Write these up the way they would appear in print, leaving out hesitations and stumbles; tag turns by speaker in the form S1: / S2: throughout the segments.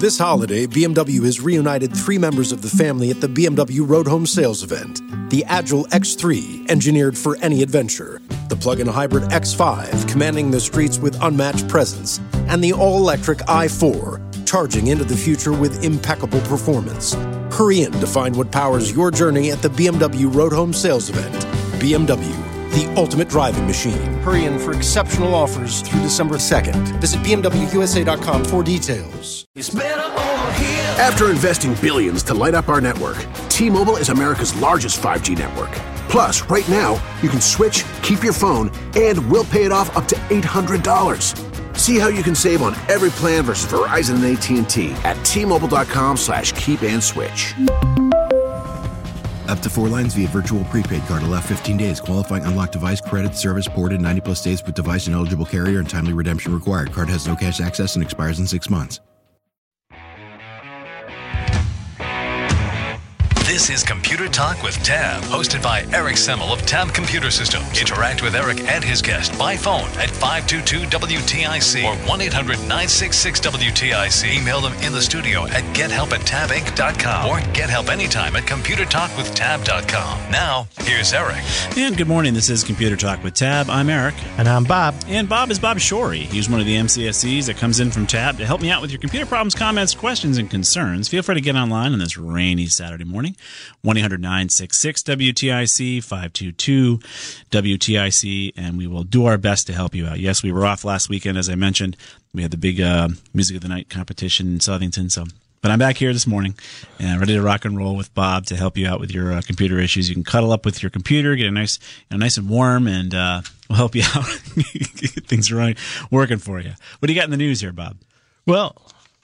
S1: This holiday, BMW has reunited 3 members of the family at the BMW Road Home Sales event. The Agile X3, engineered for any adventure. The plug-in hybrid X5, commanding the streets with unmatched presence. And the all-electric i4, charging into the future with impeccable performance. Hurry in to find what powers your journey at the BMW Road Home Sales event. BMW, the ultimate driving machine. Hurry in for exceptional offers through December 2nd. Visit BMWUSA.com for details.
S2: After investing billions to light up our network, T-Mobile is America's largest 5G network. Plus, right now, you can switch, keep your phone, and we'll pay it off up to $800. See how you can save on every plan versus Verizon and AT&T at T-Mobile.com/keep-and-switch.
S3: Up to 4 lines via virtual prepaid card. Allow 15 days. Qualifying unlocked device credit service ported 90-plus days with device and eligible carrier and timely redemption required. Card has no cash access and expires in 6 months.
S4: This is Computer Talk with Tab, hosted by Eric Semmel of Tab Computer Systems. Interact with Eric and his guest by phone at 522-WTIC or 1-800-966-WTIC. Email them in the studio at gethelp@tabinc.com or get help anytime at computertalkwithtab.com. Now, here's Eric.
S5: And good morning. This is Computer Talk with Tab. I'm Eric.
S6: And I'm Bob.
S5: And Bob is Bob Shorey. He's one of the MCSEs that comes in from Tab to help me out with your computer problems, comments, questions, and concerns. Feel free to get online on this rainy Saturday morning. 1-800-966-WTIC, 522-WTIC, and we will do our best to help you out. Yes, we were off last weekend, as I mentioned. We had the big Music of the Night competition in Southington, but I'm back here this morning and ready to rock and roll with Bob to help you out with your computer issues. You can cuddle up with your computer, get it nice and warm, and we'll help you out. Get things working for you. What do you got in the news here, Bob?
S6: Well,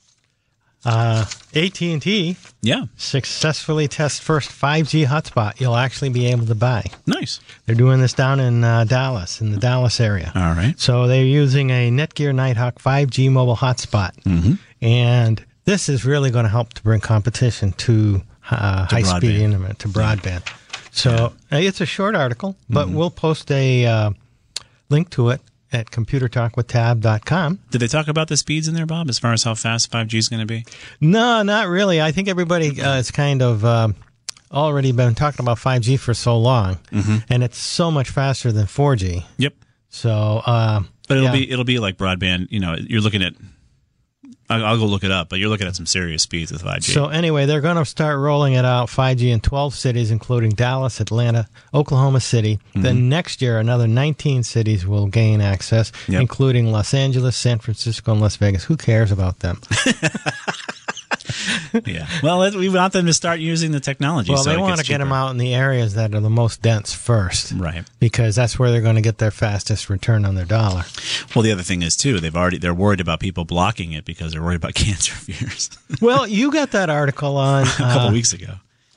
S6: AT&T successfully test first 5G hotspot you'll actually be able to buy.
S5: Nice.
S6: They're doing this down in Dallas, in the Dallas area.
S5: All right.
S6: So they're using a Netgear Nighthawk 5G mobile hotspot. Mm-hmm. And this is really going to help to bring competition to high-speed internet, to broadband. So it's a short article, but we'll post a link to it at computertalkwithtab.com.
S5: Did they talk about the speeds in there, Bob, as far as how fast 5G is going to be?
S6: No, not really. I think everybody has kind of already been talking about 5G for so long, and it's so much faster than 4G.
S5: Yep.
S6: So,
S5: but it'll be like broadband. You know, you're looking at. I'll go look it up, but you're looking at some serious speeds with 5G.
S6: So anyway, they're going to start rolling it out, 5G in 12 cities, including Dallas, Atlanta, Oklahoma City. Mm-hmm. Then next year, another 19 cities will gain access, including Los Angeles, San Francisco, and Las Vegas. Who cares about them?
S5: Yeah. Well, we want them to start using the technology.
S6: Well,
S5: so
S6: they want to get them out in the areas that are the most dense first.
S5: Right.
S6: Because that's where they're going to get their fastest return on their dollar.
S5: Well, the other thing is, too, they're worried about people blocking it because they're worried about cancer fears.
S6: Well, you got that article on
S5: a couple weeks ago.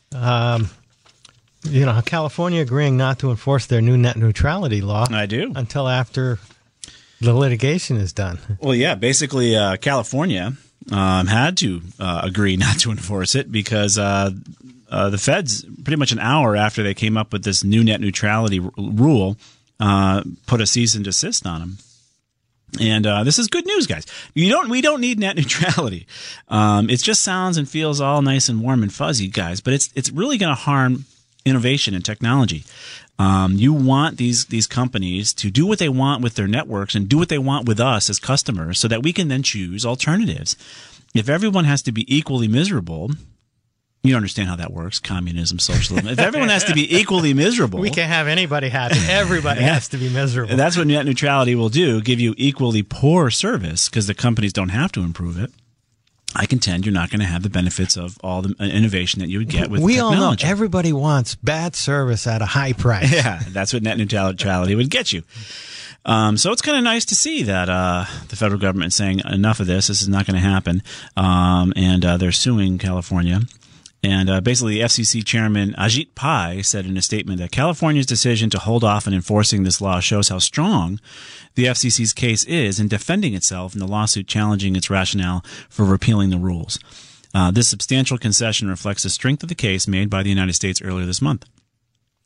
S6: California agreeing not to enforce their new net neutrality law.
S5: I do.
S6: Until after the litigation is done.
S5: Well, yeah. Basically, California had to agree not to enforce it because the feds, pretty much an hour after they came up with this new net neutrality rule, put a cease and desist on them. And this is good news, guys. We don't need net neutrality. It just sounds and feels all nice and warm and fuzzy, guys. But it's really going to harm innovation and technology. You want these companies to do what they want with their networks and do what they want with us as customers so that we can then choose alternatives. If everyone has to be equally miserable, you understand how that works, communism, socialism. If everyone has to be equally miserable...
S6: We can't have anybody happy. Everybody has to be miserable.
S5: And that's what net neutrality will do, give you equally poor service because the companies don't have to improve it. I contend you're not going to have the benefits of all the innovation that you would get with technology.
S6: We all know everybody wants bad service at a high price.
S5: Yeah, that's what net neutrality would get you. So it's kind of nice to see that the federal government is saying enough of this. This is not going to happen. And they're suing California. And basically, the FCC chairman Ajit Pai said in a statement that California's decision to hold off on enforcing this law shows how strong the FCC's case is in defending itself in the lawsuit challenging its rationale for repealing the rules. This substantial concession reflects the strength of the case made by the United States earlier this month.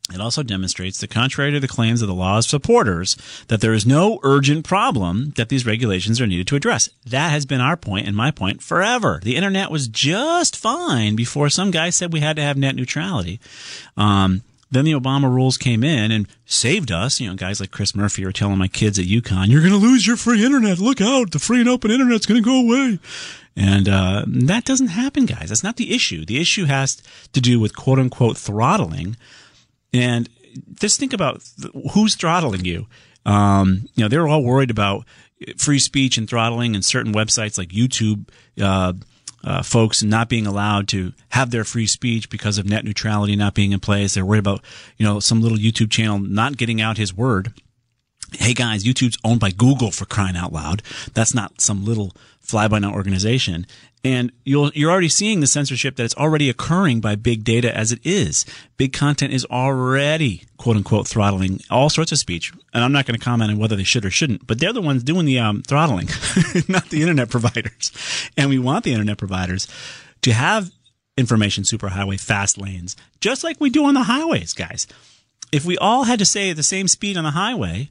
S5: It also demonstrates that, contrary to the claims of the law's supporters, that there is no urgent problem that these regulations are needed to address. That has been our point and my point forever. The internet was just fine before some guy said we had to have net neutrality. Then the Obama rules came in and saved us. You know, guys like Chris Murphy are telling my kids at UConn, "You're going to lose your free internet. Look out. The free and open internet's going to go away." And that doesn't happen, guys. That's not the issue. The issue has to do with quote-unquote throttling. And just think about who's throttling you. They're all worried about free speech and throttling, and certain websites like YouTube folks not being allowed to have their free speech because of net neutrality not being in place. They're worried about, some little YouTube channel not getting out his word. Hey guys, YouTube's owned by Google, for crying out loud. That's not some little fly-by-night organization. And you're already seeing the censorship that it's already occurring by big data as it is. Big content is already, quote-unquote, throttling all sorts of speech. And I'm not going to comment on whether they should or shouldn't, but they're the ones doing the throttling, not the internet providers. And we want the internet providers to have information superhighway fast lanes, just like we do on the highways, guys. If we all had to say at the same speed on the highway,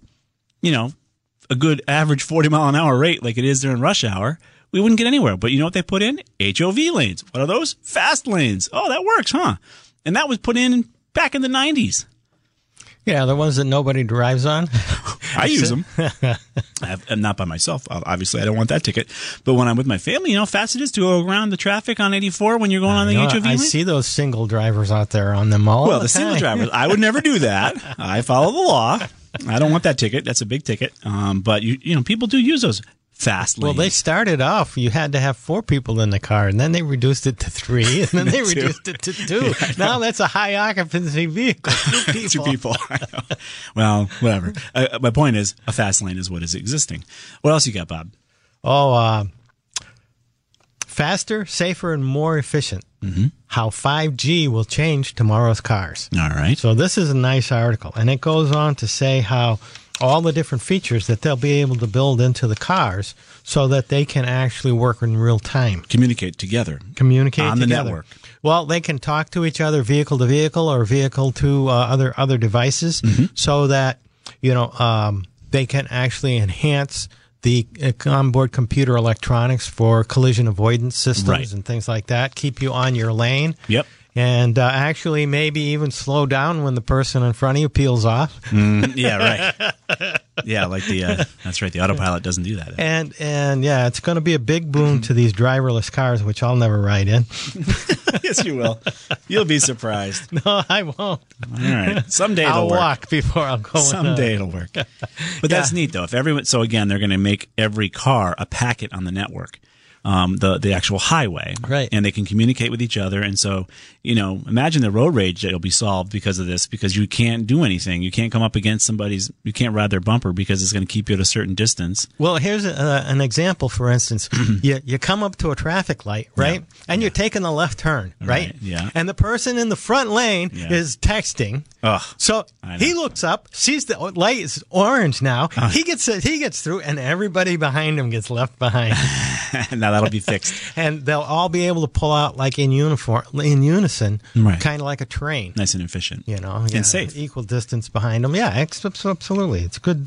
S5: a good average 40-mile-an-hour rate like it is during rush hour, we wouldn't get anywhere. But you know what they put in? HOV lanes. What are those? Fast lanes. Oh, that works, huh? And that was put in back in the 90s.
S6: Yeah, the ones that nobody drives on.
S5: I use them. I'm not by myself. Obviously, I don't want that ticket. But when I'm with my family, how fast it is to go around the traffic on 84 when you're going on the HOV lane?
S6: I see those single drivers out there on them all the time.
S5: Single drivers, I would never do that. I follow the law. I don't want that ticket. That's a big ticket. But people do use those fast lanes.
S6: Well, they started off, you had to have 4 people in the car, and then they reduced it to 3, and then they reduced it to 2. Now that's a high occupancy vehicle. 2 people.
S5: 2 people. I know. Well, whatever. My point is, a fast lane is what is existing. What else you got, Bob?
S6: Faster, safer, and more efficient.
S5: Mm-hmm.
S6: How 5G will change tomorrow's cars.
S5: All right.
S6: So this is a nice article, and it goes on to say how all the different features that they'll be able to build into the cars so that they can actually work in real time.
S5: Communicate together.
S6: On
S5: the network.
S6: Well, they can talk to each other vehicle to vehicle or vehicle to other devices, so that they can actually enhance the onboard computer electronics for collision avoidance systems and things like that. Keep you on your lane.
S5: Yep.
S6: And actually maybe even slow down when the person in front of you peels off.
S5: Yeah, right. Yeah, like that's right. The autopilot doesn't do that.
S6: And yeah, it's going to be a big boon to these driverless cars, which I'll never ride in.
S5: Yes, you will. You'll be surprised.
S6: No, I won't.
S5: All right. Someday it'll work.
S6: I'll walk before I'll go.
S5: Someday it'll work. But that's neat, though. So again, they're going to make every car a packet on the network. The actual highway.
S6: Right.
S5: And they can communicate with each other. And so, imagine the road rage that'll be solved because of this, because you can't do anything. You can't come up against you can't ride their bumper because it's going to keep you at a certain distance.
S6: Well, here's an example, for instance. You come up to a traffic light, right? Yeah. And you're taking the left turn, right?
S5: Yeah.
S6: And the person in the front lane is texting.
S5: Ugh,
S6: so he looks up, sees the light is orange now. He gets through, and everybody behind him gets left behind.
S5: Now that'll be fixed.
S6: And they'll all be able to pull out like in unison, kind of like a train.
S5: Nice and efficient.
S6: And
S5: safe.
S6: Equal distance behind them. Yeah, absolutely. It's good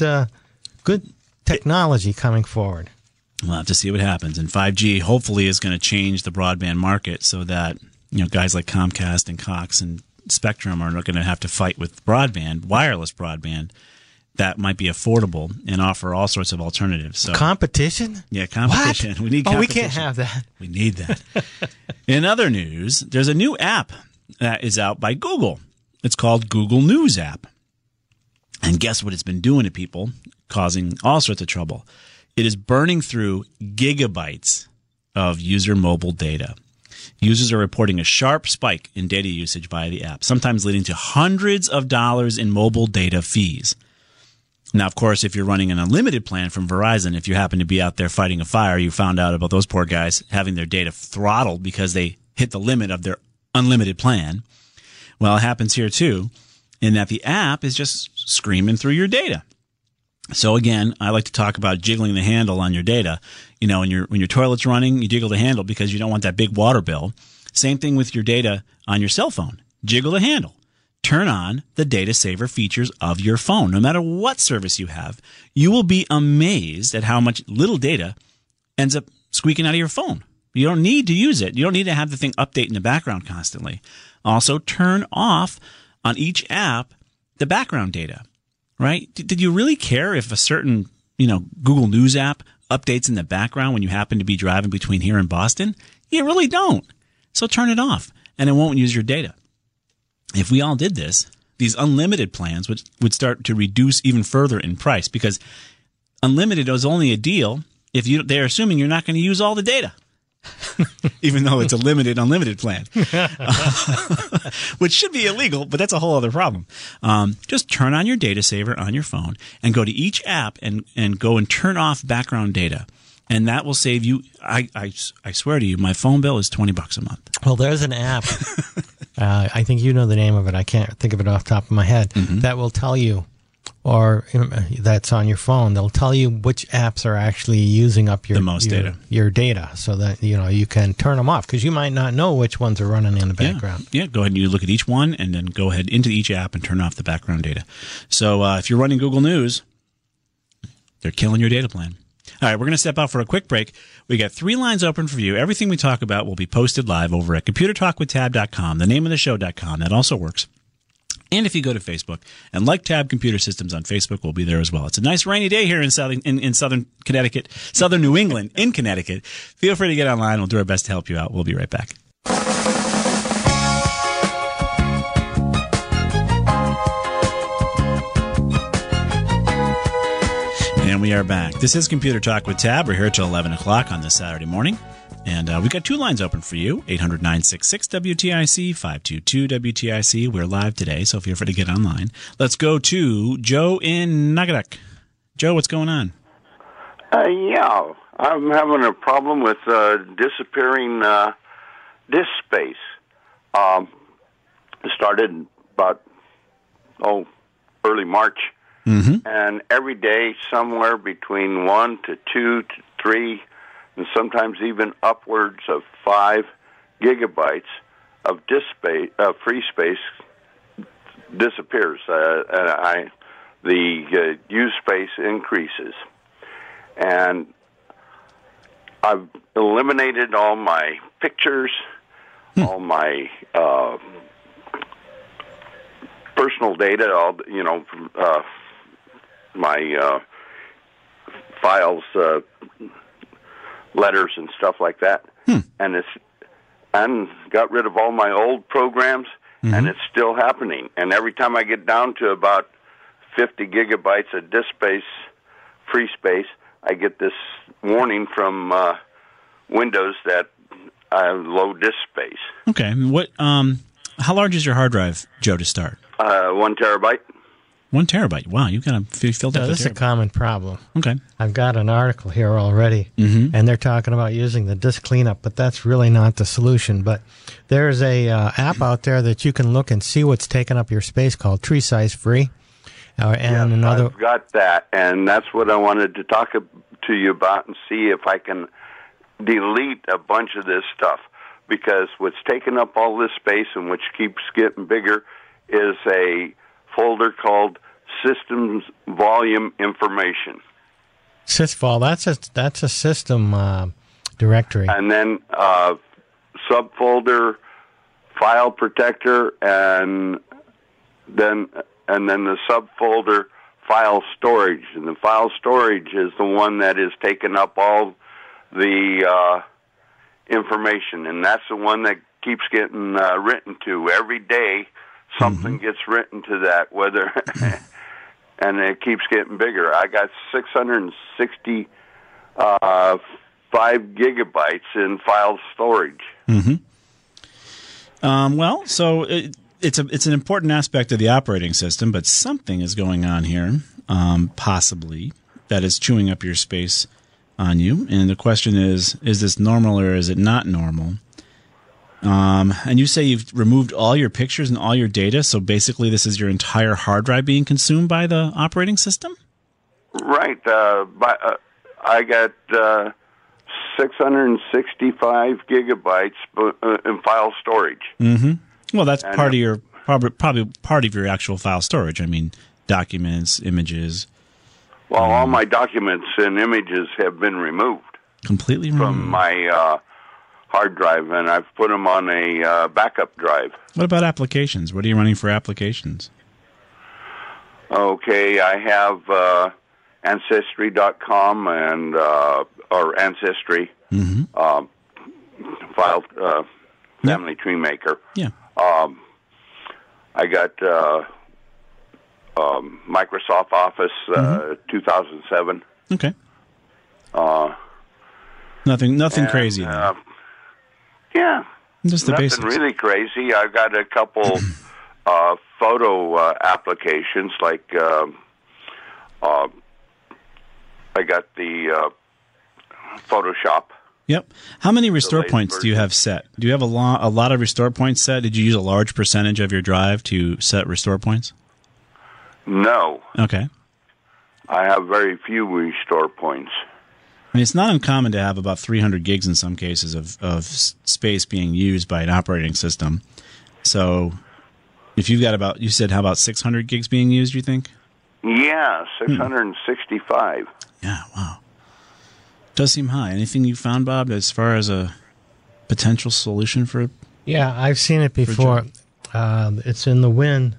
S6: technology coming forward.
S5: We'll have to see what happens. And 5G hopefully is going to change the broadband market so that guys like Comcast and Cox and Spectrum are not going to have to fight with wireless broadband, that might be affordable and offer all sorts of alternatives. So,
S6: competition?
S5: Yeah, competition.
S6: What?
S5: We need competition.
S6: We can't have that.
S5: We need that. In other news, there's a new app that is out by Google. It's called Google News App. And guess what it's been doing to people? Causing all sorts of trouble. It is burning through gigabytes of user mobile data. Users are reporting a sharp spike in data usage via the app, sometimes leading to hundreds of dollars in mobile data fees. Now, of course, if you're running an unlimited plan from Verizon, if you happen to be out there fighting a fire, you found out about those poor guys having their data throttled because they hit the limit of their unlimited plan. Well, it happens here too, in that the app is just screaming through your data. So again, I like to talk about jiggling the handle on your data. When your toilet's running, you jiggle the handle because you don't want that big water bill. Same thing with your data on your cell phone. Jiggle the handle. turn on the data saver features of your phone. No matter what service you have, you will be amazed at how much little data ends up squeaking out of your phone. You don't need to use it. You don't need to have the thing update in the background constantly. Also, turn off on each app the background data, right? Did you really care if a certain, Google News app updates in the background when you happen to be driving between here and Boston? You really don't. So turn it off, and it won't use your data. If we all did this, these unlimited plans would start to reduce even further in price, because unlimited is only a deal if they're assuming you're not going to use all the data, even though it's a limited unlimited plan, which should be illegal, but that's a whole other problem. Just turn on your data saver on your phone and go to each app and go and turn off background data. And that will save you. I swear to you, my phone bill is $20 a month.
S6: Well, there's an app. I think you know the name of it. I can't think of it off the top of my head. Mm-hmm. That will tell you, or that's on your phone. They'll tell you which apps are actually using up your data, so that you can turn them off, because you might not know which ones are running in the background.
S5: Yeah, go ahead and you look at each one, and then go ahead into each app and turn off the background data. So if you're running Google News, they're killing your data plan. All right, we're going to step out for a quick break. We got 3 lines open for you. Everything we talk about will be posted live over at computertalkwithtab.com, the name of the show.com. That also works. And if you go to Facebook and like Tab Computer Systems on Facebook, we'll be there as well. It's a nice rainy day here in southern Connecticut, southern New England, in Connecticut. Feel free to get online. We'll do our best to help you out. We'll be right back. And we are back. This is Computer Talk with Tab. We're here till 11 o'clock on this Saturday morning. And we've got 2 lines open for you, 800-966-WTIC, 522-WTIC. We're live today, so feel free to get online. Let's go to Joe in Naugatuck. Joe, what's going on?
S7: Yeah, I'm having a problem with disappearing disk space. It started about, early March. Mm-hmm. And every day, somewhere between 1 to 2 to 3, and sometimes even upwards of 5 gigabytes of disk space, free space, disappears. The use space increases, and I've eliminated all my pictures, all my personal data, my files, letters, and stuff like that, and got rid of all my old programs, and it's still happening. And every time I get down to about 50 gigabytes of disk space, free space, I get this warning from Windows that I have low disk space.
S5: Okay, what? How large is your hard drive, Joe, to start?
S7: 1 terabyte.
S5: 1 terabyte. Wow, you've got to fill that.
S6: This is a common problem.
S5: Okay.
S6: I've got an article here already, and they're talking about using the disk cleanup, but that's really not the solution. But there's a app out there that you can look and see what's taking up your space called Tree Size Free.
S7: I've got that, and that's what I wanted to talk to you about and see if I can delete a bunch of this stuff, because what's taking up all this space and which keeps getting bigger is a folder called Systems Volume Information.
S6: Sysvol, that's a system directory.
S7: And then subfolder File Protector, and then the subfolder File Storage. And the File Storage is the one that is taking up all the information, and that's the one that keeps getting written to every day. Something gets written to that, whether, and it keeps getting bigger. I got 665 gigabytes in file storage.
S5: So it's an important aspect of the operating system, but something is going on here, possibly, that is chewing up your space on you. And the question is this normal or is it not normal? And you say you've removed all your pictures and all your data, so basically this is your entire hard drive being consumed by the operating system?
S7: Right. I got 665 gigabytes in file storage.
S5: Well, that's part of your probably part of your actual file storage. I mean, documents, images.
S7: Well, all my documents and images have been removed.
S5: Completely removed?
S7: From my hard drive, and I've put them on a backup drive.
S5: What about applications? What are you running for applications?
S7: Okay, I have Ancestry.com and or Ancestry file family tree maker.
S5: Yeah.
S7: I got Microsoft Office 2007.
S5: Okay. Nothing crazy.
S7: Yeah.
S5: Just the
S7: nothing
S5: basics.
S7: Really crazy. I've got a couple photo applications, like I got the Photoshop.
S5: Yep. How many restore points do you have set? Do you have a lot of restore points set? Did you use a large percentage of your drive to set restore points?
S7: No.
S5: Okay.
S7: I have very few restore points.
S5: I mean, it's not uncommon to have about 300 gigs in some cases of space being used by an operating system. So if you've got you said how about 600 gigs being used, you think?
S7: Yeah, 665.
S5: Yeah, wow. Does seem high. Anything you found, Bob, as far as a potential solution for?
S6: Yeah, I've seen it before. It's in the Win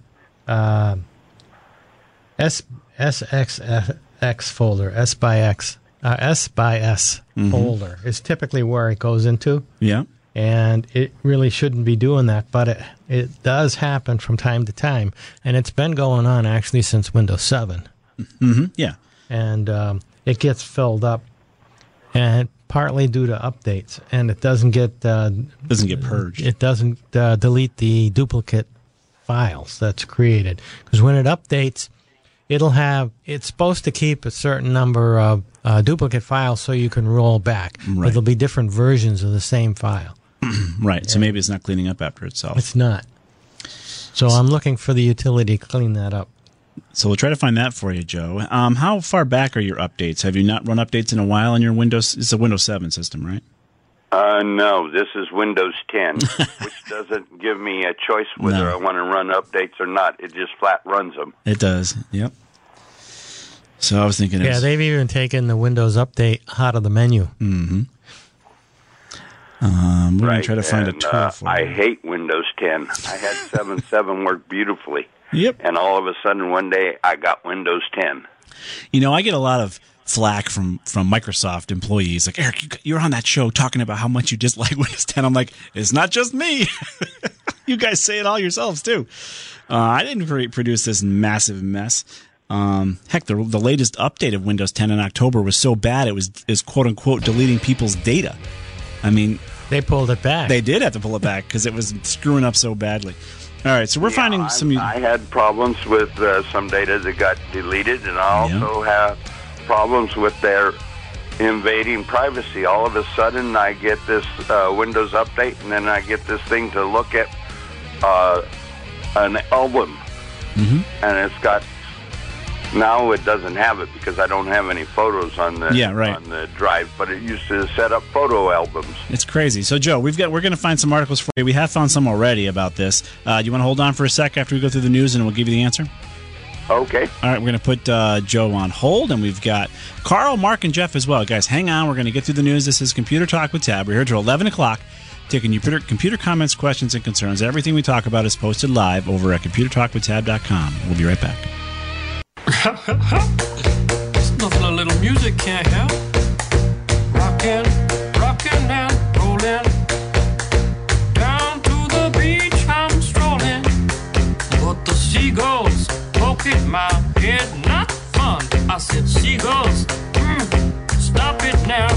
S6: SXX folder, S by S folder is typically where it goes into.
S5: Yeah.
S6: And it really shouldn't be doing that, but it does happen from time to time. And it's been going on actually since Windows 7.
S5: Mm-hmm. Yeah.
S6: And it gets filled up, and partly due to updates. And it doesn't get
S5: purged.
S6: It doesn't delete the duplicate files that's created. Because when it updates, it's supposed to keep a certain number of duplicate files so you can roll back.
S5: Right.
S6: But there'll be different versions of the same file.
S5: Right. So maybe it's not cleaning up after itself.
S6: It's not. So I'm looking for the utility to clean that up.
S5: So we'll try to find that for you, Joe. How far back are your updates? Have you not run updates in a while on your Windows? It's a Windows 7 system, right?
S7: No, this is Windows 10, which doesn't give me a choice whether I want to run updates or not. It just flat runs them.
S5: It does, yep. So I was thinking...
S6: Yeah, they've even taken the Windows Update out of the menu.
S5: Mm-hmm. We're going to try to find a tool for
S7: I
S5: you.
S7: hate Windows 10. I had 7.7 work beautifully.
S5: Yep.
S7: And all of a sudden, one day, I got Windows 10.
S5: You know, I get a lot of flack from Microsoft employees. Like, Eric, you're on that show talking about how much you dislike Windows 10. I'm like, it's not just me. You guys say it all yourselves, too. I didn't produce this massive mess. Heck, the latest update of Windows 10 in October was so bad is quote-unquote deleting people's data. I mean...
S6: They pulled it back.
S5: They did have to pull it back because it was screwing up so badly. All right, so we're finding some...
S7: I had problems with some data that got deleted, and I also have problems with their invading privacy. All of a sudden, I get this Windows update, and then I get this thing to look at an album. Mm-hmm. And it's got... Now it doesn't have it because I don't have any photos on the on the drive, but it used to set up photo albums.
S5: It's crazy. So, Joe, we're going to find some articles for you. We have found some already about this. Do you want to hold on for a sec after we go through the news, and we'll give you the answer?
S7: Okay.
S5: All right, we're going to put Joe on hold, and we've got Carl, Mark, and Jeff as well. Guys, hang on. We're going to get through the news. This is Computer Talk with Tab. We're here till 11 o'clock, taking your computer comments, questions, and concerns. Everything we talk about is posted live over at computertalkwithtab.com. We'll be right back.
S8: There's nothing a little music can't help. Rockin', and rollin'. Down to the beach I'm strolling. But the seagulls poke at my head, not fun. I said, seagulls, stop it now.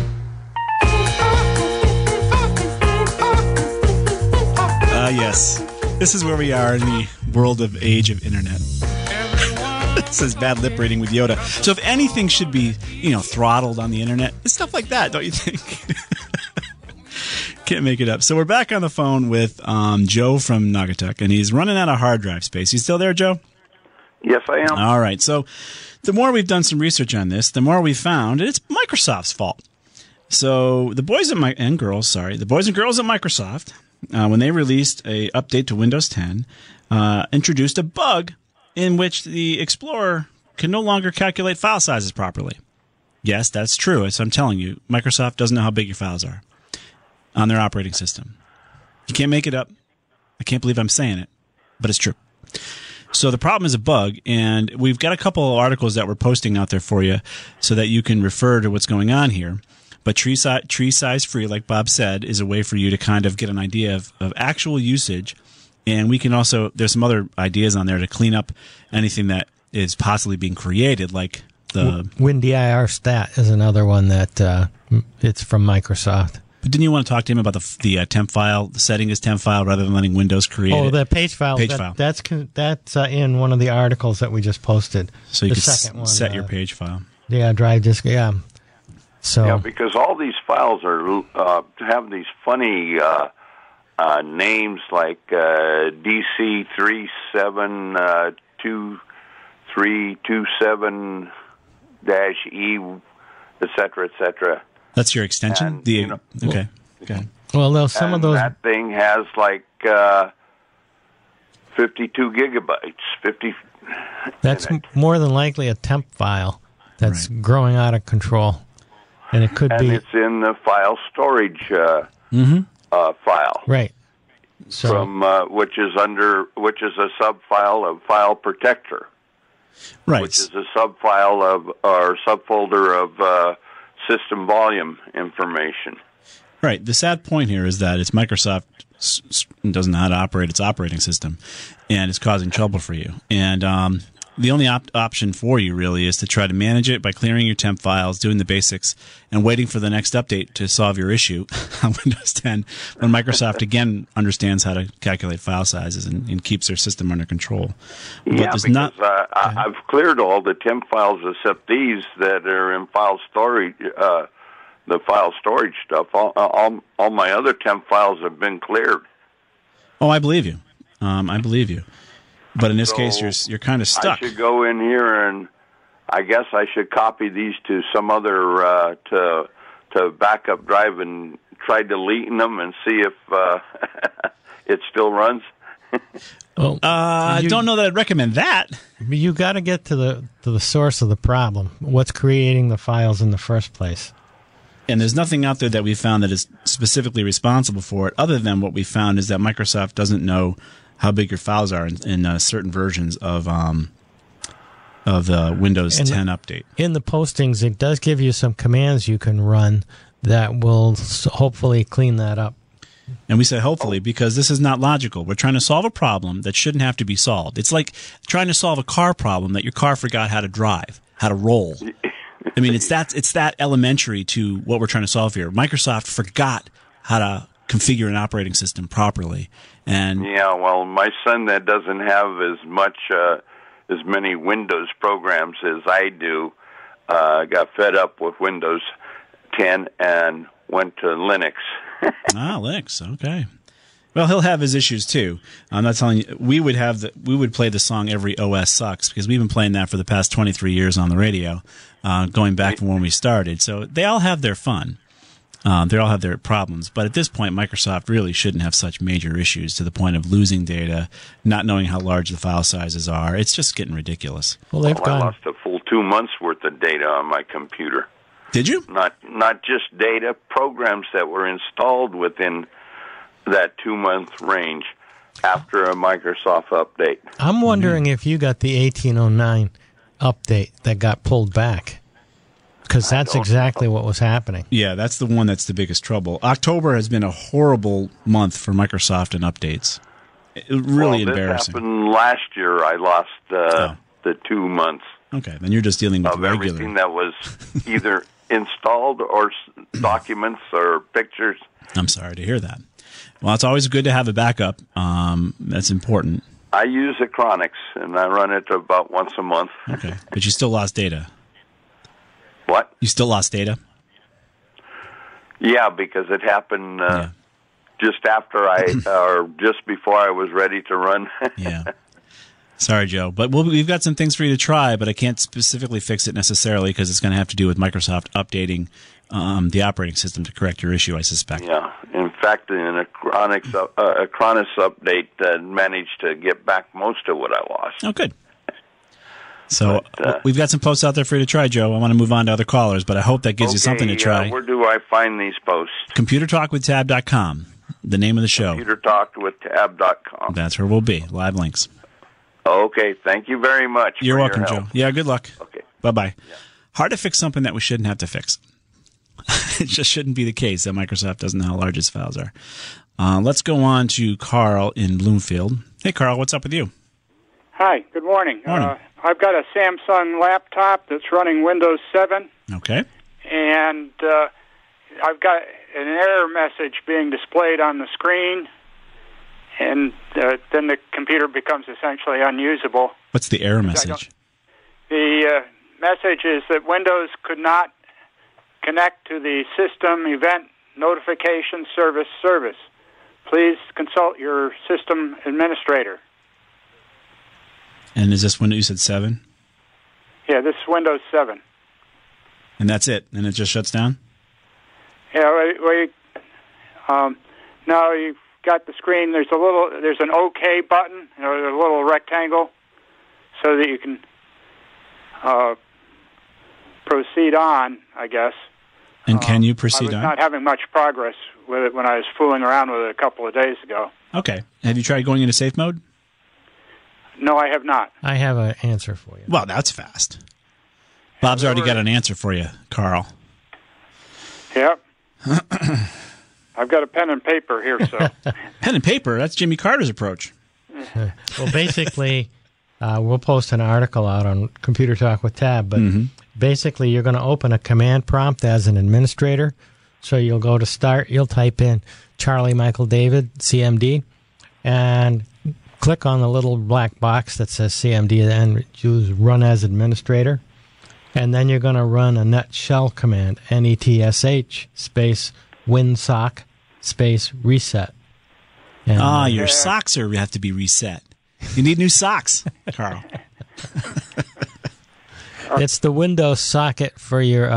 S5: Yes. This is where we are in the world of age of internet. This is bad lip reading with Yoda. So if anything should be, throttled on the internet, it's stuff like that, don't you think? Can't make it up. So we're back on the phone with Joe from Naugatuck, and he's running out of hard drive space. You still there, Joe?
S7: Yes, I am.
S5: All right. So the more we've done some research on this, the more we've found it's Microsoft's fault. So the boys and girls at Microsoft when they released a update to Windows 10, introduced a bug in which the Explorer can no longer calculate file sizes properly. Yes, that's true. As I'm telling you, Microsoft doesn't know how big your files are on their operating system. You can't make it up. I can't believe I'm saying it, but it's true. So the problem is a bug, and we've got a couple of articles that we're posting out there for you so that you can refer to what's going on here. But tree size free, like Bob said, is a way for you to kind of get an idea of actual usage. And we can also, there's some other ideas on there to clean up anything that is possibly being created, like the
S6: WinDIR stat is another one that it's from Microsoft.
S5: But didn't you want to talk to him about the temp file, the setting as temp file rather than letting Windows create it?
S6: Oh, the page file.
S5: File.
S6: That's in one of the articles that we just posted.
S5: So you
S6: the
S5: can
S6: second one,
S5: set your page file.
S6: Yeah, drive disk. Yeah. So
S7: yeah, because all these files are have these funny names like DC 372327-E, etc., etc.
S5: That's your extension?
S7: And,
S5: okay. Okay.
S6: Well, some of those.
S7: That thing has like 52 gigabytes. 50.
S6: That's more than likely a temp file that's growing out of control, and it could be.
S7: And it's in the file storage file.
S6: Right. So,
S7: from which is a subfile of File Protector.
S5: Right.
S7: Which is a subfile of or subfolder of system volume information.
S5: Right. The sad point here is that it's Microsoft doesn't know how to operate its operating system, and it's causing trouble for you. And the only option for you really is to try to manage it by clearing your temp files, doing the basics, and waiting for the next update to solve your issue on Windows 10 when Microsoft again understands how to calculate file sizes and keeps their system under control.
S7: But because I've cleared all the temp files except these that are in file storage, the file storage stuff. All my other temp files have been cleared.
S5: Oh, I believe you. I believe you. But in this case, you're kind of stuck.
S7: I should go in here and I guess I should copy these to some other to backup drive and try deleting them and see if it still runs.
S5: Well, I don't know that I'd recommend that.
S6: You got to get to the source of the problem. What's creating the files in the first place?
S5: And there's nothing out there that we found that is specifically responsible for it, other than what we found is that Microsoft doesn't know how big your files are in certain versions of the Windows 10 update.
S6: In the postings, it does give you some commands you can run that will hopefully clean that up.
S5: And we say hopefully because this is not logical. We're trying to solve a problem that shouldn't have to be solved. It's like trying to solve a car problem that your car forgot how to drive, how to roll. I mean, it's that elementary to what we're trying to solve here. Microsoft forgot how to configure an operating system properly. And
S7: yeah, well, my son that doesn't have as many Windows programs as I do got fed up with Windows 10 and went to Linux.
S5: Linux, okay. Well, he'll have his issues too. I'm not telling you. We would play the song "Every OS Sucks" because we've been playing that for the past 23 years on the radio, going back from when we started. So they all have their fun. They all have their problems. But at this point, Microsoft really shouldn't have such major issues to the point of losing data, not knowing how large the file sizes are. It's just getting ridiculous.
S6: Well, I
S7: lost a full 2 months worth of data on my computer.
S5: Did you?
S7: Not just data, programs that were installed within that 2 month range after a Microsoft update.
S6: I'm wondering if you got the 1809 update that got pulled back. Because that's exactly what was happening.
S5: Yeah, that's the one that's the biggest trouble. October has been a horrible month for Microsoft and updates. Really embarrassing.
S7: This happened last year. I lost the 2 months.
S5: Okay, then you're just dealing with regular.
S7: Everything that was either installed or documents or pictures.
S5: I'm sorry to hear that. Well, it's always good to have a backup. That's important.
S7: I use Acronix, and I run it about once a month.
S5: Okay, but you still lost data.
S7: What?
S5: You still lost data?
S7: Yeah, because it happened just after or just before I was ready to run.
S5: Yeah. Sorry, Joe. But we've got some things for you to try, but I can't specifically fix it necessarily because it's going to have to do with Microsoft updating the operating system to correct your issue, I suspect.
S7: Yeah. In fact, in a Acronis update, managed to get back most of what I lost.
S5: Oh, good. So we've got some posts out there for you to try, Joe. I want to move on to other callers, but I hope that gives you something to try.
S7: Where do I find these posts?
S5: ComputerTalkWithTab.com, the name of the show.
S7: ComputerTalkWithTab.com.
S5: That's where we'll be. Live links.
S7: Okay, thank you very much.
S5: You're welcome, Joe. Yeah, good luck.
S7: Okay.
S5: Bye-bye. Yeah. Hard to fix something that we shouldn't have to fix. It just shouldn't be the case that Microsoft doesn't know how large its files are. Let's go on to Carl in Bloomfield. Hey, Carl, what's up with you?
S9: Hi, good morning.
S5: Morning.
S9: I've got a Samsung laptop that's running Windows 7.
S5: Okay.
S9: And I've got an error message being displayed on the screen, and then the computer becomes essentially unusable.
S5: What's the error message?
S9: The message is that Windows could not connect to the System Event Notification Service. Please consult your system administrator.
S5: And is this Windows, you said 7?
S9: Yeah, this is Windows 7.
S5: And that's it? And it just shuts down?
S9: Yeah, now you've got the screen. There's an OK button, a little rectangle, so that you can proceed on, I guess.
S5: And can you proceed
S9: on?
S5: on?
S9: I was not having much progress with it when I was fooling around with it a couple of days ago.
S5: Okay. Have you tried going into safe mode?
S9: No, I have not.
S6: I have an answer for you.
S5: Well, that's fast. Bob's already got an answer for you, Carl.
S9: Yep. I've got a pen and paper here, so.
S5: Pen and paper? That's Jimmy Carter's approach.
S6: Well, basically, we'll post an article out on Computer Talk with Tab, but basically you're going to open a command prompt as an administrator. So you'll go to Start, you'll type in Charlie Michael David, CMD, and click on the little black box that says CMD and choose Run as Administrator. And then you're going to run a net shell command, NETSH space winsock space reset. And,
S5: your socks have to be reset. You need new socks, Carl.
S6: It's the Windows socket for your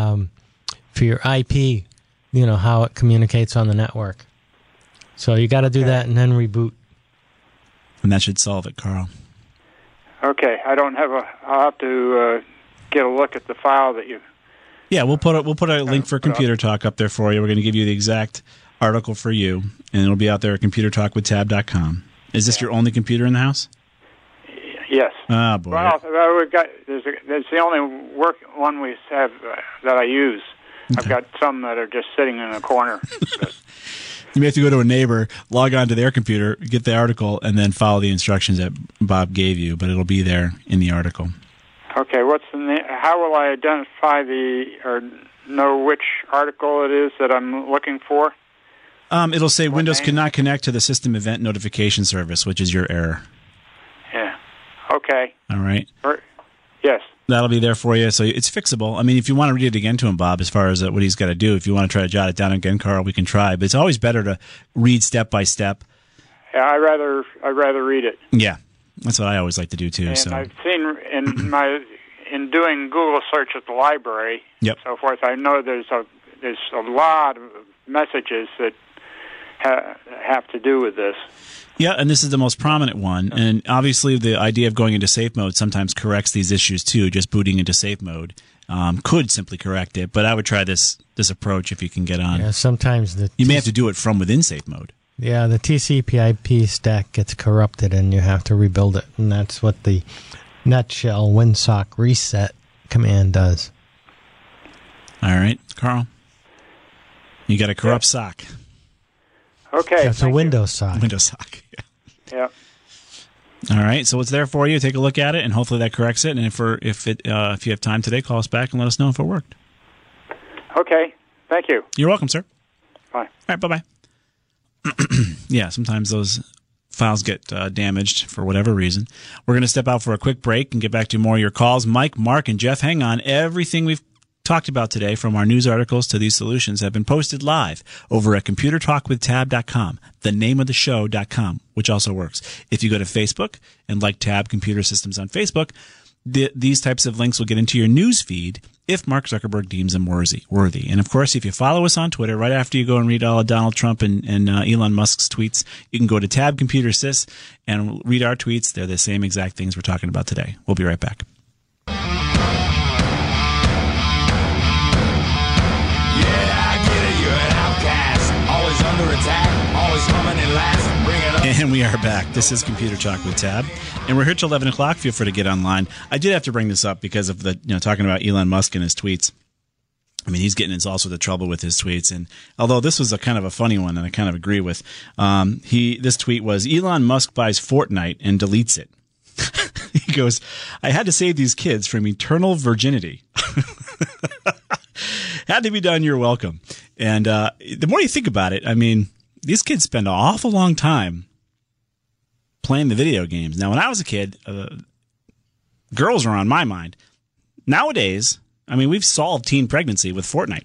S6: IP, you know, how it communicates on the network. So you got to do that and then reboot.
S5: And that should solve it, Carl.
S9: Okay, I'll have to get a look at the file that you.
S5: Yeah, we'll put a link for Computer Talk up there for you. We're going to give you the exact article for you, and it'll be out there at ComputerTalkWithTab.com. Is this your only computer in the house?
S9: Yes.
S5: Oh, boy.
S9: Well, there's the only one we have that I use. Okay. I've got some that are just sitting in a corner.
S5: You may have to go to a neighbor, log on to their computer, get the article, and then follow the instructions that Bob gave you, but it'll be there in the article.
S9: Okay, how will I identify or know which article it is that I'm looking for?
S5: It'll say Windows cannot connect to the System Event Notification Service, which is your error.
S9: Yeah. Okay.
S5: All right.
S9: Yes.
S5: That'll be there for you, so it's fixable. I mean, if you want to read it again to him, Bob, as far as what he's got to do, if you want to try to jot it down again, Carl, we can try. But it's always better to read step by step.
S9: Yeah, I'd rather read it.
S5: Yeah, that's what I always like to do too.
S9: And
S5: so
S9: I've seen in doing Google search at the library, and so forth. I know there's a lot of messages that have to do with this.
S5: Yeah, and this is the most prominent one. And obviously the idea of going into safe mode sometimes corrects these issues too. Just booting into safe mode could simply correct it. But I would try this approach if you can get on.
S6: Yeah, sometimes
S5: you may have to do it from within safe mode.
S6: Yeah, the TCP/IP stack gets corrupted and you have to rebuild it. And that's what the netshell winsock reset command does.
S5: All right, Carl. You got a corrupt sock.
S9: Okay.
S6: That's a Windows sock.
S5: Windows sock.
S9: Yeah.
S5: All right, so it's there for you. Take a look at it, and hopefully that corrects it. And if you have time today, call us back and let us know if it worked.
S9: Okay. Thank you.
S5: You're welcome, sir.
S9: Bye.
S5: All right, bye-bye. Yeah, sometimes those files get damaged for whatever reason. We're going to step out for a quick break and get back to more of your calls. Mike, Mark, and Jeff, hang on. Everything we've talked about today, from our news articles to these solutions, have been posted live over at ComputerTalkWithTab.com, the name of the show.com, which also works. If you go to Facebook and like Tab Computer Systems on Facebook, these types of links will get into your news feed if Mark Zuckerberg deems them worthy. And of course, if you follow us on Twitter, right after you go and read all of Donald Trump and Elon Musk's tweets, you can go to Tab Computer Sys and read our tweets. They're the same exact things we're talking about today. We'll be right back. And we are back. This is Computer Talk with Tab, and we're here till 11 o'clock. Feel free to get online. I did have to bring this up because of the talking about Elon Musk and his tweets. I mean, he's getting into all sorts of trouble with his tweets, and although this was a kind of a funny one, and I kind of agree with, this tweet was Elon Musk buys Fortnite and deletes it. He goes, "I had to save these kids from eternal virginity." Had to be done. You're welcome. And the more you think about it, I mean, these kids spend an awful long time playing the video games. Now, when I was a kid, girls were on my mind. Nowadays, I mean, we've solved teen pregnancy with Fortnite.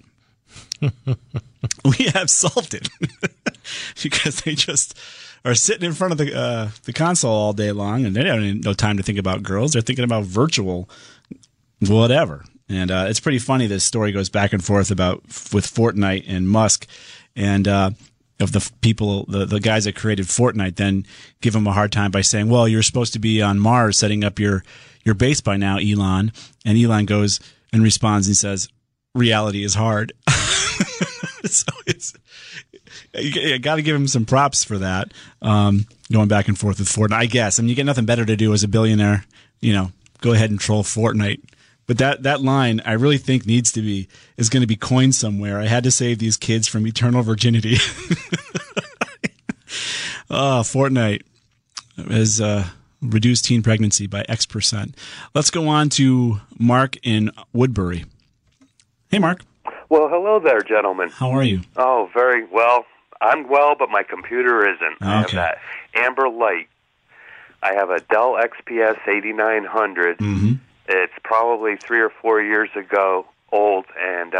S5: We have solved it because they just are sitting in front of the console all day long, and they don't have no time to think about girls. They're thinking about virtual whatever. And it's pretty funny. This story goes back and forth with Fortnite and Musk, and of the people, the guys that created Fortnite, then give him a hard time by saying, "Well, you're supposed to be on Mars setting up your base by now, Elon." And Elon goes and responds and says, "Reality is hard." So you got to give him some props for that. Going back and forth with Fortnite, I guess. I mean, you get nothing better to do as a billionaire. Go ahead and troll Fortnite. But that line, I really think is going to be coined somewhere. I had to save these kids from eternal virginity. Fortnite has reduced teen pregnancy by X%. Let's go on to Mark in Woodbury. Hey, Mark.
S10: Well, hello there, gentlemen.
S5: How are you?
S10: Oh, very well. I'm well, but my computer isn't.
S5: Okay.
S10: I have that Amber Light. I have a Dell XPS 8900. Mm-hmm. It's probably 3 or 4 years old, and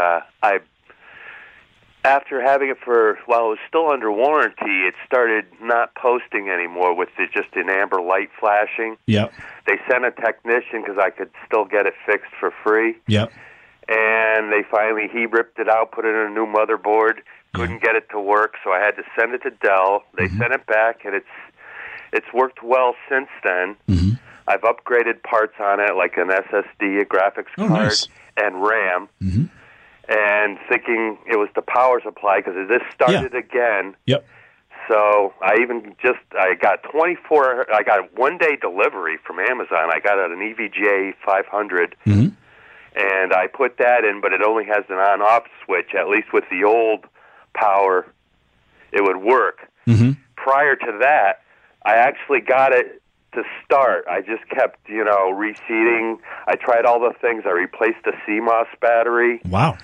S10: after having it while it was still under warranty, it started not posting anymore with just an amber light flashing.
S5: Yep.
S10: They sent a technician because I could still get it fixed for free.
S5: Yep.
S10: And he ripped it out, put it in a new motherboard, couldn't get it to work, so I had to send it to Dell. They sent it back, and it's worked well since then. Mm-hmm. I've upgraded parts on it, like an SSD, a graphics card,
S5: nice.
S10: And RAM, and thinking it was the power supply because this started again.
S5: Yep.
S10: So I got 1-day delivery from Amazon. I got an EVGA 500, and I put that in, but it only has an on-off switch. At least with the old power, it would work. Mm-hmm. Prior to that, I actually got it to start. I just kept, reseating. I tried all the things. I replaced the CMOS battery.
S5: Wow.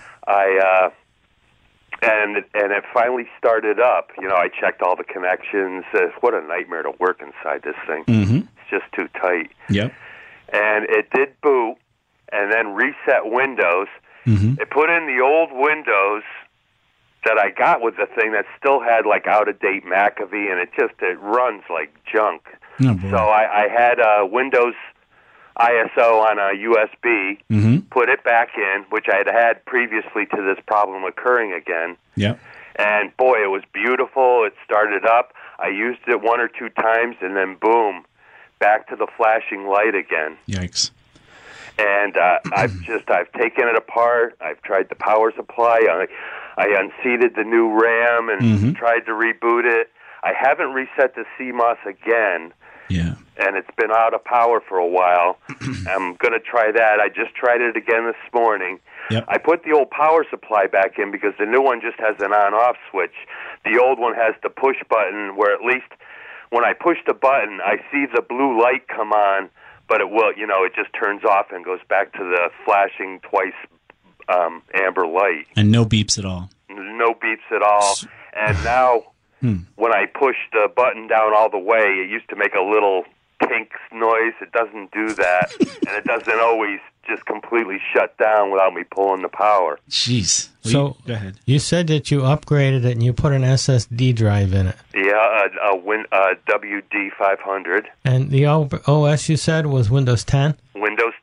S10: And it finally started up. I checked all the connections. What a nightmare to work inside this thing. Mm-hmm. It's just too tight.
S5: Yep.
S10: And it did boot and then reset Windows. Mm-hmm. It put in the old Windows that I got with the thing that still had out-of-date McAfee, and it runs like junk.
S5: Oh,
S10: so I had Windows ISO on a USB, put it back in, which I had previously to this problem occurring again.
S5: Yep.
S10: And boy, it was beautiful. It started up. I used it 1 or 2 times, and then boom, back to the flashing light again.
S5: Yikes.
S10: And I've taken it apart. I've tried the power supply. I unseated the new RAM and tried to reboot it. I haven't reset the CMOS again.
S5: Yeah.
S10: And it's been out of power for a while. I'm going to try that. I just tried it again this morning.
S5: Yep.
S10: I put the old power supply back in because the new one just has an on-off switch. The old one has the push button where at least when I push the button, I see the blue light come on, but it just turns off and goes back to the flashing twice amber light.
S5: And no beeps at all.
S10: No beeps at all. And now when I push the button down all the way, it used to make a little pink noise. It doesn't do that. And it doesn't always just completely shut down without me pulling the power.
S5: Jeez.
S6: So
S5: go ahead.
S6: You said that you upgraded it and you put an SSD drive in it.
S10: Yeah, a WD 500.
S6: And the OS you said was Windows 10?
S10: Windows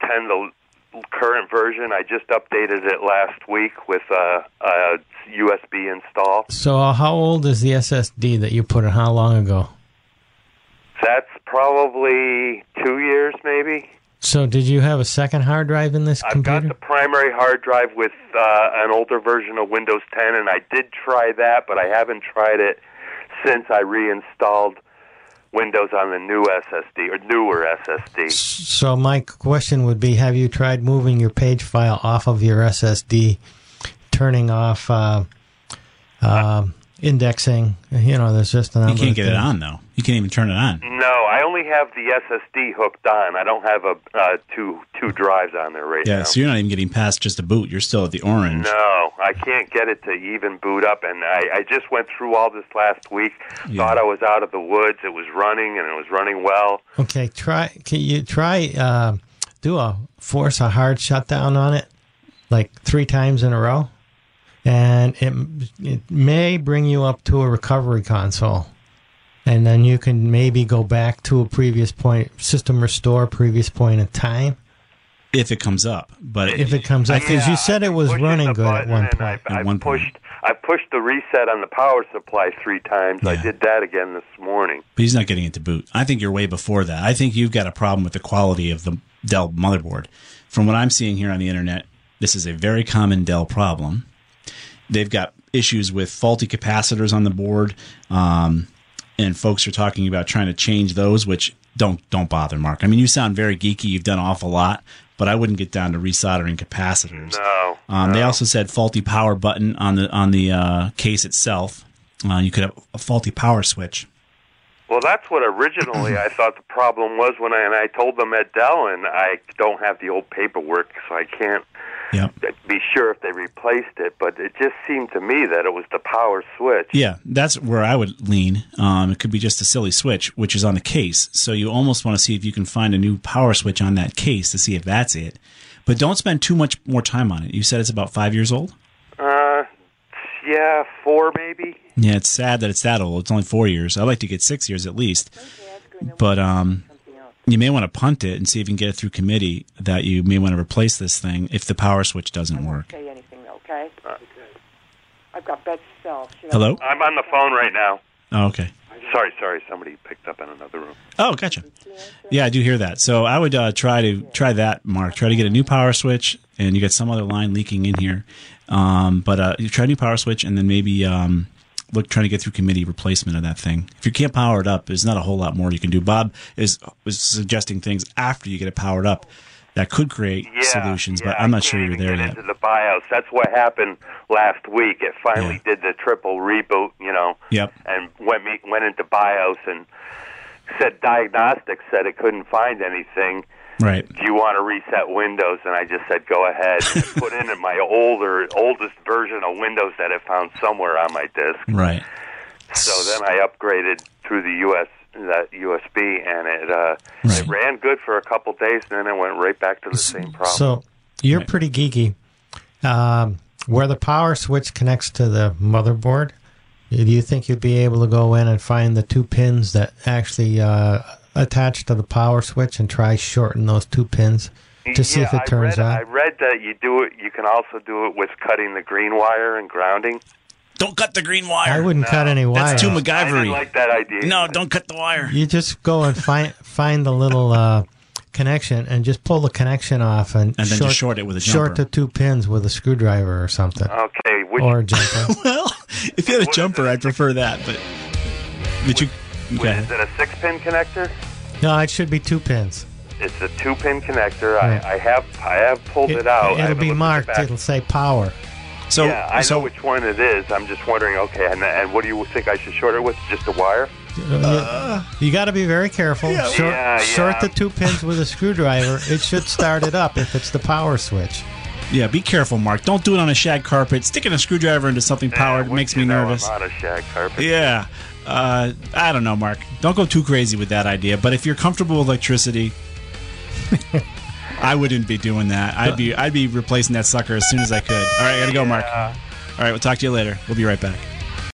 S10: 10, the current version. I just updated it last week with a USB install.
S6: So how old is the SSD that you put in? How long ago?
S10: That's probably 2 years, maybe.
S6: So did you have a second hard drive in this computer?
S10: I've got the primary hard drive with an older version of Windows 10, and I did try that, but I haven't tried it since I reinstalled Windows on the new SSD, or newer SSD.
S6: So my question would be, have you tried moving your page file off of your SSD, turning off indexing? You know, there's just a number
S5: You can't
S6: of
S5: get
S6: things.
S5: it on, though. You can't even turn it on.
S10: No, I only have the SSD hooked on. I don't have two drives on there right now.
S5: Yeah, so you're not even getting past just a boot. You're still at the orange.
S10: No, I can't get it to even boot up, and I just went through all this last week. Thought I was out of the woods. It was running, and it was running well.
S6: Okay, can you try force a hard shutdown on it, like 3 times in a row, and it may bring you up to a recovery console. And then you can maybe go back to a previous point, system restore previous point in time.
S5: If it comes up. But
S6: if it comes up, because you said it was running good at one point.
S10: I pushed the reset on the power supply 3 times.
S5: Yeah.
S10: I did that again this morning.
S5: But he's not getting it to boot. I think you're way before that. I think you've got a problem with the quality of the Dell motherboard. From what I'm seeing here on the internet, this is a very common Dell problem. They've got issues with faulty capacitors on the board. And folks are talking about trying to change those, which don't bother, Mark. I mean, you sound very geeky. You've done an awful lot, but I wouldn't get down to resoldering capacitors.
S10: No.
S5: They also said faulty power button on the case itself. You could have a faulty power switch.
S10: Well, that's what originally I thought the problem was when I told them at Dell, and I don't have the old paperwork, so I can't be sure if they replaced it, but it just seemed to me that it was the power switch.
S5: Yeah, that's where I would lean. It could be just a silly switch, which is on the case. So you almost want to see if you can find a new power switch on that case to see if that's it. But don't spend too much more time on it. You said it's about 5 years old?
S10: Yeah, 4 maybe.
S5: Yeah, it's sad that it's that old. It's only 4 years. I'd like to get 6 years at least. But you may want to punt it and see if you can get it through committee that you may want to replace this thing if the power switch doesn't work.
S11: Say anything, okay? I've got bad cells.
S5: Hello?
S10: I'm on the phone right now.
S5: Oh, okay.
S10: Sorry. Somebody picked up in another room.
S5: Oh, gotcha. Yeah, I do hear that. So I would try that, Mark. Try to get a new power switch, and you got some other line leaking in here. But you try a new power switch, and then maybe trying to get through committee replacement of that thing. If you can't power it up, there's not a whole lot more you can do. Bob was suggesting things after you get it powered up that could create solutions, but I'm not sure you're there yet.
S10: Into the BIOS. That's what happened last week. It finally did the triple reboot, and went into BIOS and said diagnostics said it couldn't find anything.
S5: Right.
S10: Do you want to reset Windows? And I just said, go ahead. Put in my oldest version of Windows that I found somewhere on my disk.
S5: Right.
S10: So then I upgraded through the USB, and it ran good for a couple days, and then it went right back to the same problem.
S6: So you're pretty geeky. Where the power switch connects to the motherboard, do you think you'd be able to go in and find the 2 pins that actually attach to the power switch and try shorten those 2 pins to see if it turns on?
S10: I read that you do it. You can also do it with cutting the green wire and grounding.
S5: Don't cut the green wire.
S6: I wouldn't cut any wire.
S5: That's too MacGyver-y.
S10: I didn't like that idea.
S5: No, don't cut the wire.
S6: You just go and find the little connection and just pull the connection off and
S5: then just short it with a jumper.
S6: Short the 2 pins with a screwdriver or something.
S10: Okay.
S6: Or a jumper.
S5: Well, if you had a jumper, I'd prefer that. But you? Okay.
S10: Is it a 6-pin connector?
S6: No, it should be 2 pins.
S10: It's a 2-pin connector. Right. I have pulled it out.
S6: It'll be marked. It'll say power.
S5: So
S10: I know which one it is. I'm just wondering. Okay, and what do you think I should short it with? Just a wire?
S6: You got to be very careful. Short the 2 pins with a screwdriver. It should start it up if it's the power switch.
S5: Yeah, be careful, Mark. Don't do it on a shag carpet. Sticking a screwdriver into something powered makes me nervous.
S10: I'm on a shag carpet.
S5: Yeah. I don't know, Mark. Don't go too crazy with that idea. But if you're comfortable with electricity, I wouldn't be doing that. I'd be replacing that sucker as soon as I could. All right, I gotta go, Mark. All right, we'll talk to you later. We'll be right back.